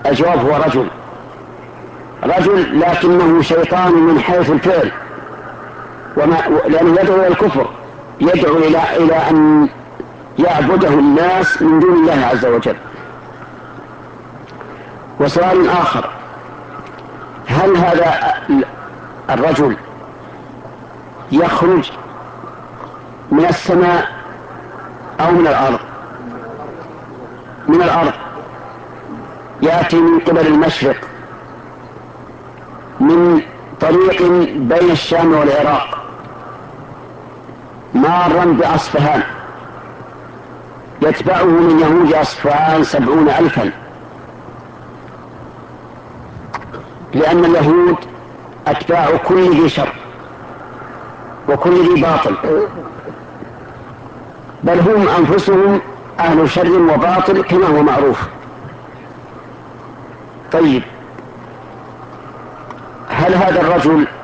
الجواب هو رجل لكنه شيطان من حيث الفعل، لأنه يدعو إلى الكفر، يدعو إلى أن يعبده الناس من دون الله عز وجل. وسؤال آخر: هل هذا الرجل يخرج من السماء أو من الأرض؟ من الأرض، يأتي من قبل المشرق من طريق بين الشام والعراق مارا بأصفهان، يتبعه من يهود أصفهان 70,000، لأن اليهود أتباع كل ذي شر وكل ذي باطل، بل هم أنفسهم أهل شر وباطل كما هو معروف. طيب، هل هذا الرجل